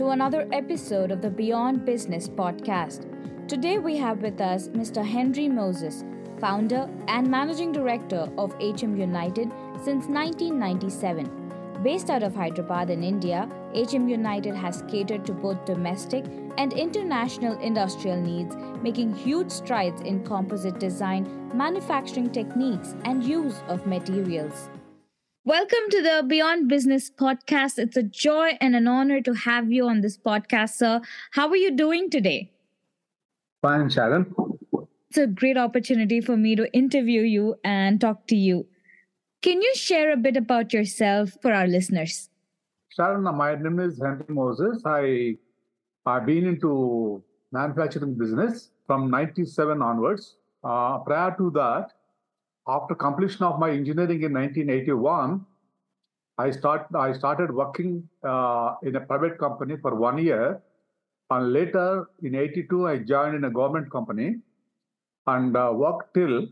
to another episode of the Beyond Business podcast. Today we have with us Mr. Henry Moses, founder and managing director of HM United since 1997. Based out of Hyderabad in India, HM United has catered to both domestic and international industrial needs, making huge strides in composite design, manufacturing techniques, and use of materials. Welcome to the Beyond Business podcast. It's a joy and an honor to have you on this podcast, sir. How are you doing today? Fine, Sharon. It's a great opportunity for me to interview you and talk to you. Can you share a bit about yourself for our listeners? Sharon, my name is Henry Moses. I've been into manufacturing business from 97 onwards. Prior to that, after completion of my engineering in 1981, I started working in a private company for 1 year. And later, in 82, I joined in a government company and worked till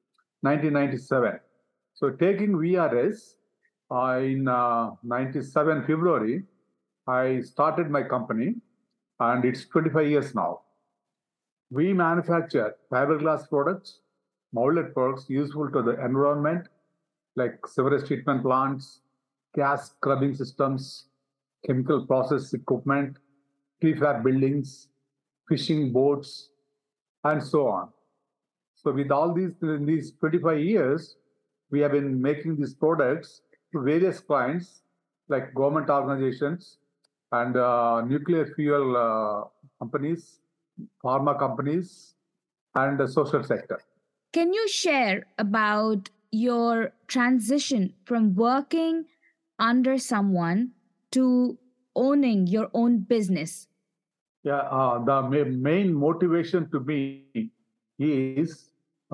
1997. So taking VRS in 97 February, I started my company and it's 25 years now. We manufacture fiberglass products, molded products useful to the environment like sewerage treatment plants, gas scrubbing systems, chemical process equipment, prefab buildings, fishing boats, and so on. So with all these, in these 25 years, we have been making these products to various clients like government organizations and nuclear fuel companies, pharma companies, and the social sector. Can you share about your transition from working under someone to owning your own business? Yeah, the main motivation to me is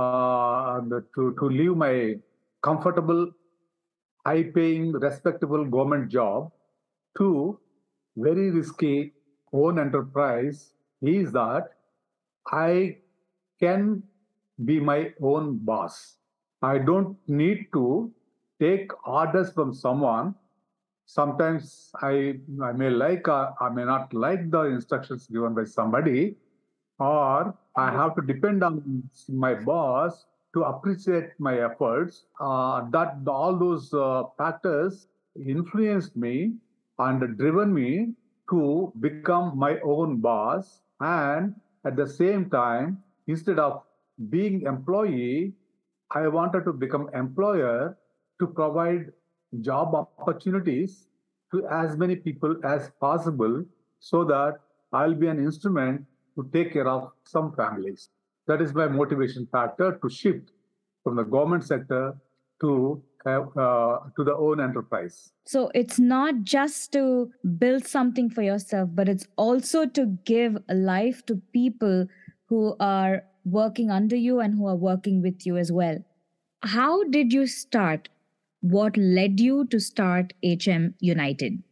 to leave my comfortable, high-paying, respectable government job to very risky own enterprise is that I can be my own boss. I don't need to take orders from someone. Sometimes I may like, I may not like the instructions given by somebody, or I have to depend on my boss to appreciate my efforts. That all those factors influenced me and driven me to become my own boss. And at the same time, instead of being employee, I wanted to become employer to provide job opportunities to as many people as possible so that I'll be an instrument to take care of some families. That is my motivation factor to shift from the government sector to the own enterprise. So it's not just to build something for yourself, but it's also to give a life to people who are working under you and who are working with you as well. How did you start? What led you to start HM United?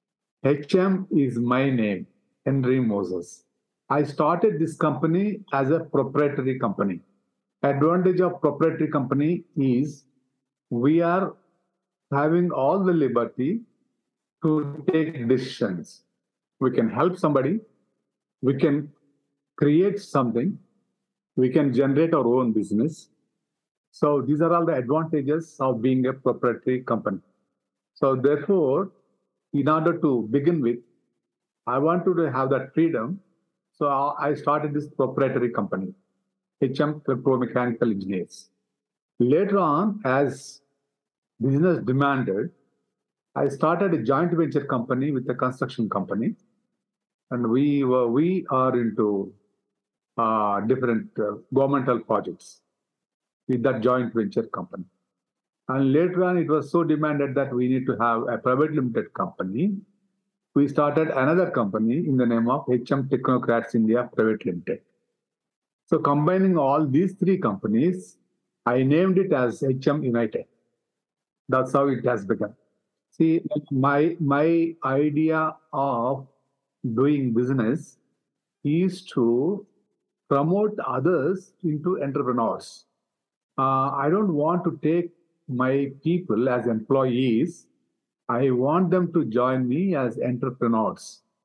HM is my name, Henry Moses. I started this company as a proprietary company. Advantage of proprietary company is we are having all the liberty to take decisions. We can help somebody, we can create something, we can generate our own business. So these are all the advantages of being a proprietary company. So therefore, in order to begin with, I wanted to have that freedom. So I started this proprietary company, HM Electromechanical Engineers. Later on, as business demanded, I started a joint venture company with a construction company, and we are into different governmental projects with that joint venture company. And later on, it was so demanded that we need to have a private limited company. We started another company in the name of HM Technocrats India Private Limited. So combining all these three companies, I named it as HM United. That's how it has begun. See, my idea of doing business is to promote others into entrepreneurs. I don't want to take my people as employees. I want them to join me as entrepreneurs.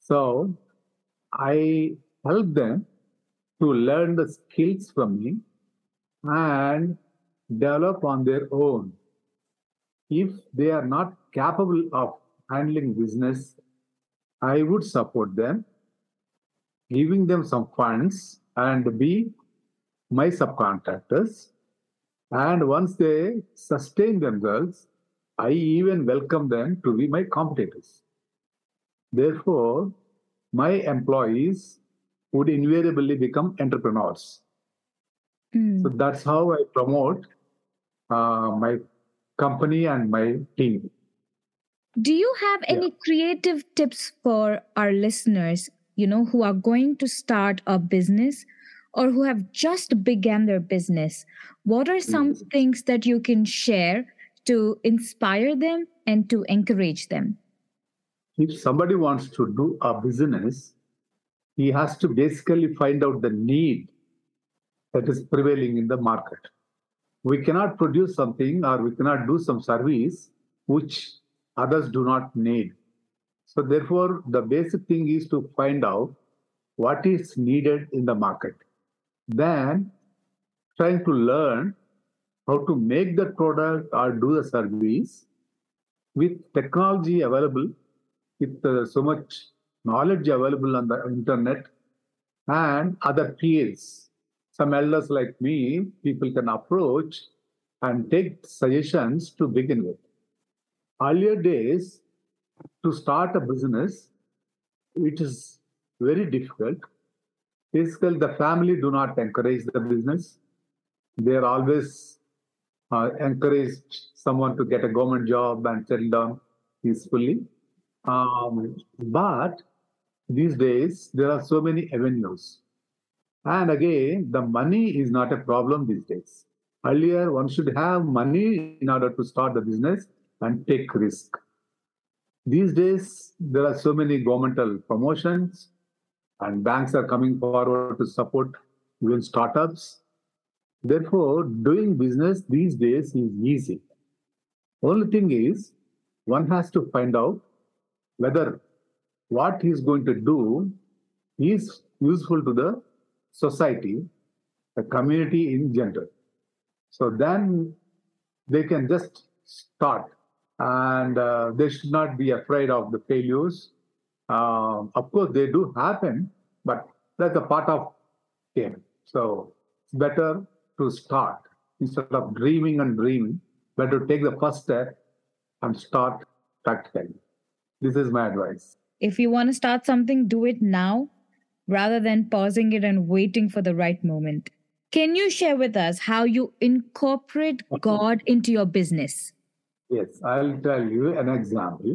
So I help them to learn the skills from me and develop on their own. If they are not capable of handling business, I would support them, giving them some funds and be my subcontractors. And once they sustain themselves, I even welcome them to be my competitors. Therefore, my employees would invariably become entrepreneurs. So Mm. that's how I promote my company and my team. Do you have Yeah. any creative tips for our listeners, who are going to start a business or who have just began their business? What are some Mm. things that you can share to inspire them and to encourage them? If somebody wants to do a business, he has to basically find out the need that is prevailing in the market. We cannot produce something or we cannot do some service which others do not need. So, therefore, the basic thing is to find out what is needed in the market. Then, trying to learn how to make that product or do the service with technology available, with so much knowledge available on the internet and other peers. Some elders like me, people can approach and take suggestions to begin with. Earlier days, to start a business, it is very difficult. Basically, the family do not encourage the business. They are always encouraged someone to get a government job and settle down peacefully. But these days, there are so many avenues. And again, the money is not a problem these days. Earlier, one should have money in order to start the business and take risk. These days, there are so many governmental promotions, and banks are coming forward to support even startups. Therefore, doing business these days is easy. Only thing is, one has to find out whether what he's going to do is useful to the society, the community in general. So then they can just start, and they should not be afraid of the failures. Of course, they do happen, but that's a part of game. So it's better to start instead of dreaming and dreaming. Better take the first step and start practically. This is my advice. If you want to start something, do it now rather than pausing it and waiting for the right moment. Can you share with us how you incorporate God into your business? Yes, I'll tell you an example.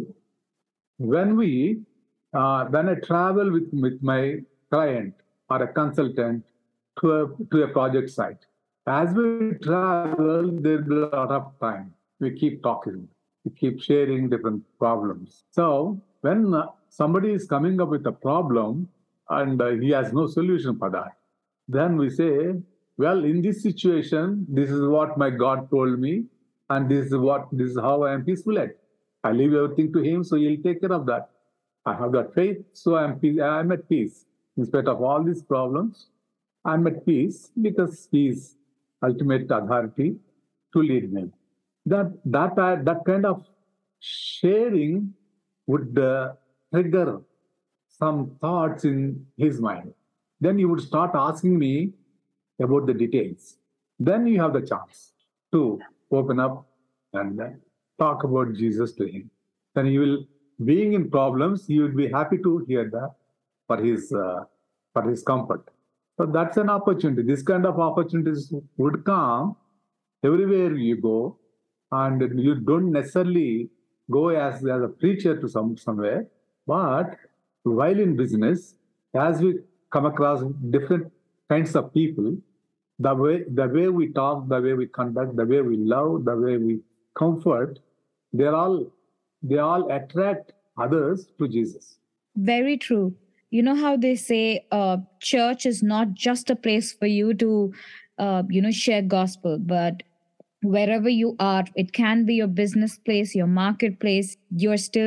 When I travel with my client or a consultant to a project site, as we travel, there'll be a lot of time. We keep talking, we keep sharing different problems. So when somebody is coming up with a problem and he has no solution for that, then we say, well, in this situation, this is what my God told me, and this is how I am peaceful at. I leave everything to Him, so He'll take care of that. I have got faith, so I'm at peace. In spite of all these problems, I'm at peace because He is ultimate authority to lead me. That kind of sharing would trigger some thoughts in his mind. Then he would start asking me about the details. Then you have the chance to open up and talk about Jesus to him. Then he will, being in problems, he would be happy to hear that for his comfort. So that's an opportunity. This kind of opportunities would come everywhere you go, and you don't necessarily go as a preacher to somewhere, but while in business, as we come across different kinds of people, the way we talk, the way we conduct, the way we love, the way we comfort, they're all they all attract others to Jesus. Very true. You know how they say church is not just a place for you to, share gospel, but wherever you are, it can be your business place, your marketplace, you're still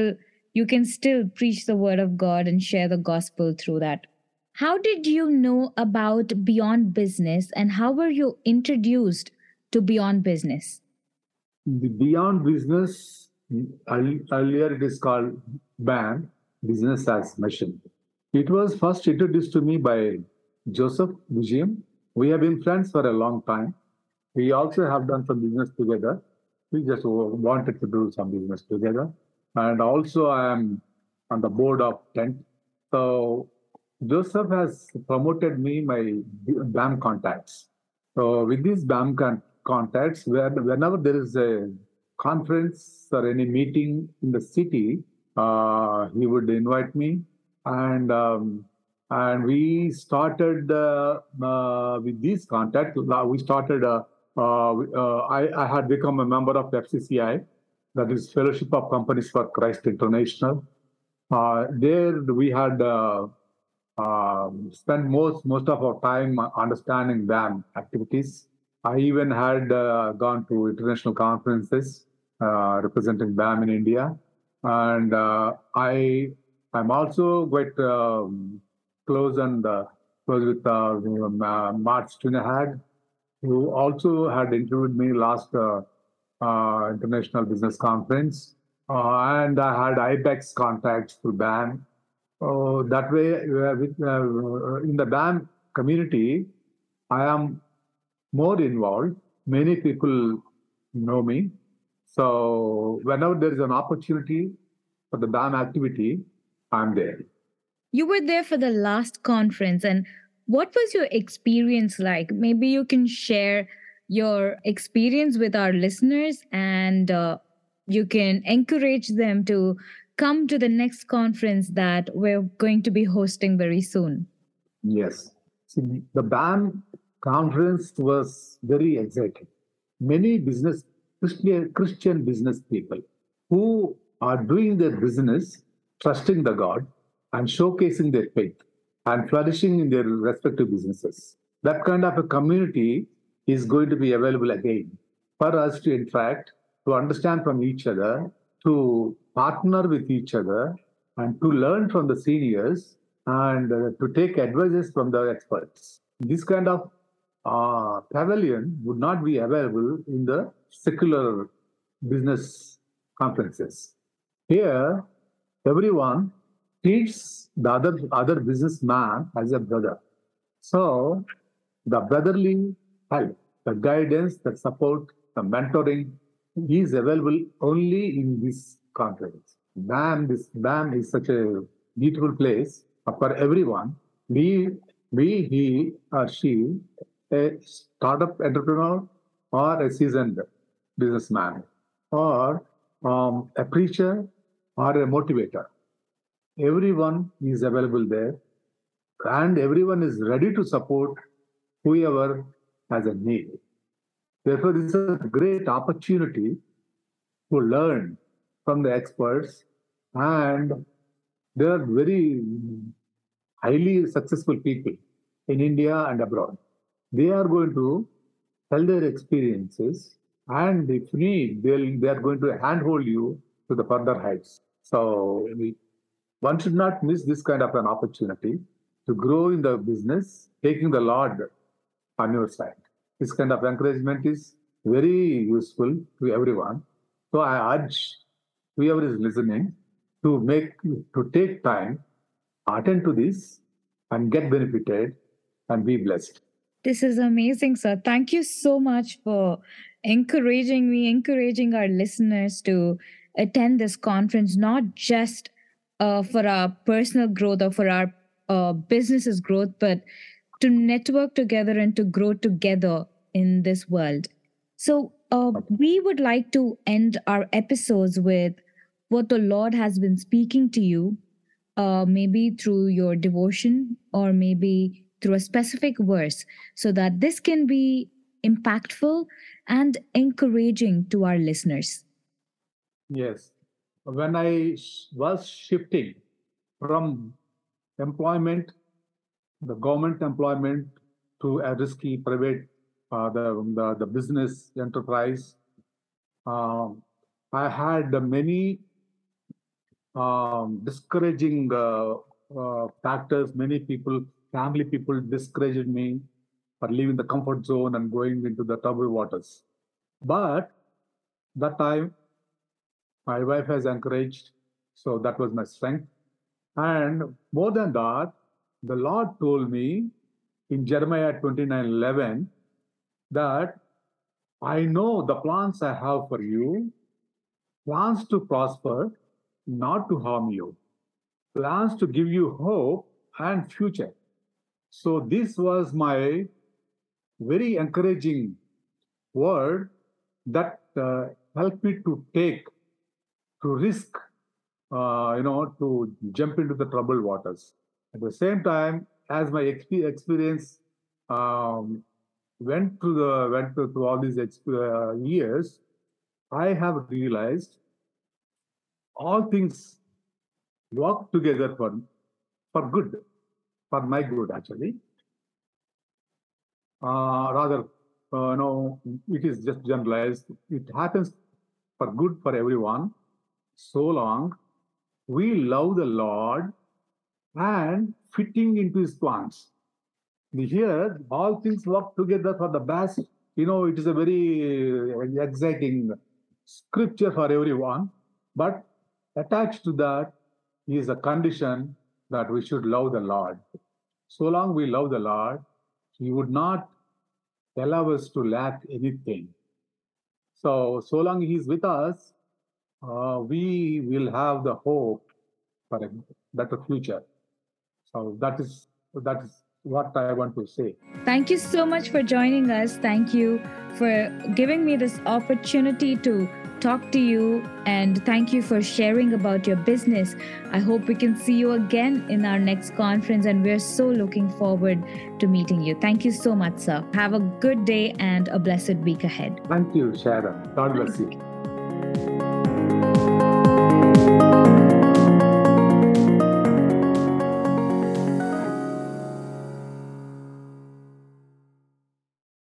you can still preach the word of God and share the gospel through that. How did you know about Beyond Business and how were you introduced to Beyond Business? The Beyond Business, earlier it is called BAM, Business as Mission. It was first introduced to me by Joseph Vijayam. We have been friends for a long time. We also have done some business together. We just wanted to do some business together. And also, I am on the board of Tent. So, Joseph has promoted me my BAM contacts. So, with these BAM contacts, whenever there is a conference or any meeting in the city, he would invite me, and we started with these contacts. We started. I had become a member of FCCI, that is Fellowship of Companies for Christ International. There we had spent most of our time understanding BAM activities. I even had gone to international conferences representing BAM in India, and I'm also quite close with Mark Strinahag, who also had interviewed me last International Business Conference, and I had IBEX contacts through BAM. That way, in the BAM community, I am more involved. Many people know me. So whenever there is an opportunity for the BAM activity, I'm there. You were there for the last conference, and what was your experience like? Maybe you can share your experience with our listeners, and you can encourage them to come to the next conference that we're going to be hosting very soon. Yes. See, the BAM conference was very exciting. Many Christian business people who are doing their business, trusting the God, and showcasing their faith and flourishing in their respective businesses. That kind of a community is going to be available again for us to interact, to understand from each other, to partner with each other, and to learn from the seniors and to take advices from the experts. This kind of pavilion would not be available in the secular business conferences. Here, everyone treats the other businessman as a brother. So the brotherly help, the guidance, the support, the mentoring is available only in this conference. This BAM is such a beautiful place for everyone. Be he or she a startup entrepreneur or a seasoned businessman or a preacher or a motivator. Everyone is available there and everyone is ready to support whoever has a need. Therefore, this is a great opportunity to learn from the experts, and there are very highly successful people in India and abroad. They are going to tell their experiences, and if need, they are going to handhold you to the further heights. So one should not miss this kind of an opportunity to grow in the business, taking the Lord on your side. This kind of encouragement is very useful to everyone. So I urge whoever is listening to take time, attend to this, and get benefited and be blessed. This is amazing, sir. Thank you so much for encouraging me, encouraging our listeners to attend this conference, not just for our personal growth or for our business's growth, but to network together and to grow together in this world. So, we would like to end our episodes with what the Lord has been speaking to you, maybe through your devotion or maybe through a specific verse, so that this can be impactful and encouraging to our listeners. Yes. When I was shifting from employment, the government employment, to a risky private, the business enterprise, I had many discouraging factors. Many people, family people, discouraged me for leaving the comfort zone and going into the troubled waters. But that time, my wife has encouraged, so that was my strength. And more than that, the Lord told me in Jeremiah 29:11 that I know the plans I have for you, plans to prosper, not to harm you, plans to give you hope and future. So this was my very encouraging word that helped me to risk, to jump into the troubled waters. At the same time, as my experience um, went through all these years, I have realized all things work together for good, for my good actually. Rather, no, it is just generalized. It happens for good for everyone, so long we love the Lord and fitting into His plans. Here, all things work together for the best. It is a very exciting scripture for everyone, but attached to that is a condition that we should love the Lord. So long we love the Lord, He would not allow us to lack anything. So long He is with us, we will have the hope for a better future. So that is what I want to say. Thank you so much for joining us. Thank you for giving me this opportunity to talk to you, and thank you for sharing about your business. I hope we can see you again in our next conference, and we're so looking forward to meeting you. Thank you so much, sir. Have a good day and a blessed week ahead. Thank you, Sharon. God bless you.